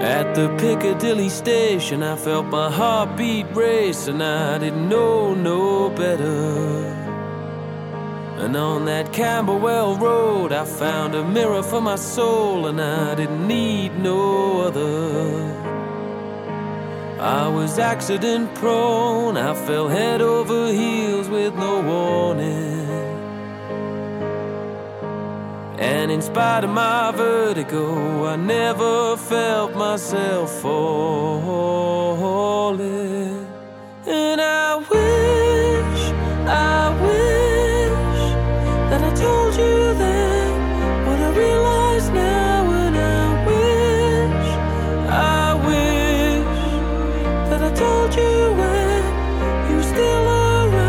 At the Piccadilly station, I felt my heartbeat race, and I didn't know no better. And on that Camberwell road, I found a mirror for my soul, and I didn't need no other. I was accident prone, I fell head over heels with no warning. And in spite of my vertigo, I never felt myself falling. And I wish that I told you then what I realize now. And I wish that I told you when you were still around.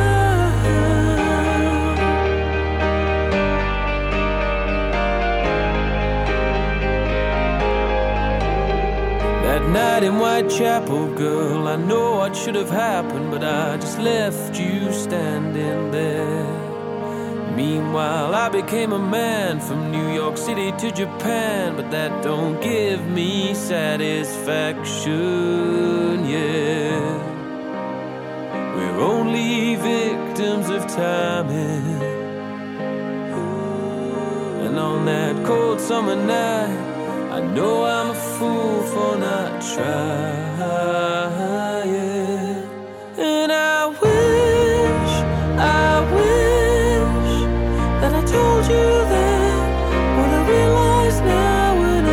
That night in Whitechapel, girl, I know what should have happened, but I just left you standing there. Meanwhile, I became a man from New York City to Japan, but that don't give me satisfaction, yeah. We're only victims of timing. And on that cold summer night, I know I'm a fool for not trying. And I wish that I told you then what I realize now. And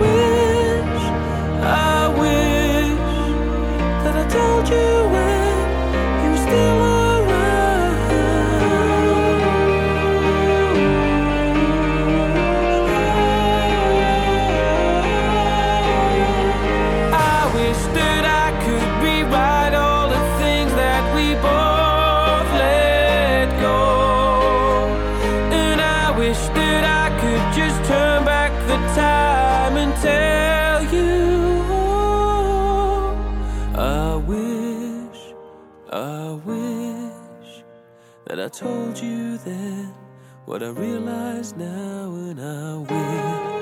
I wish that I told you when you were still around. I wish that I could rewrite all the things that we both let go. And I wish that I could just turn back the time and tell you. I wish that I told you then what I realize now. And I wish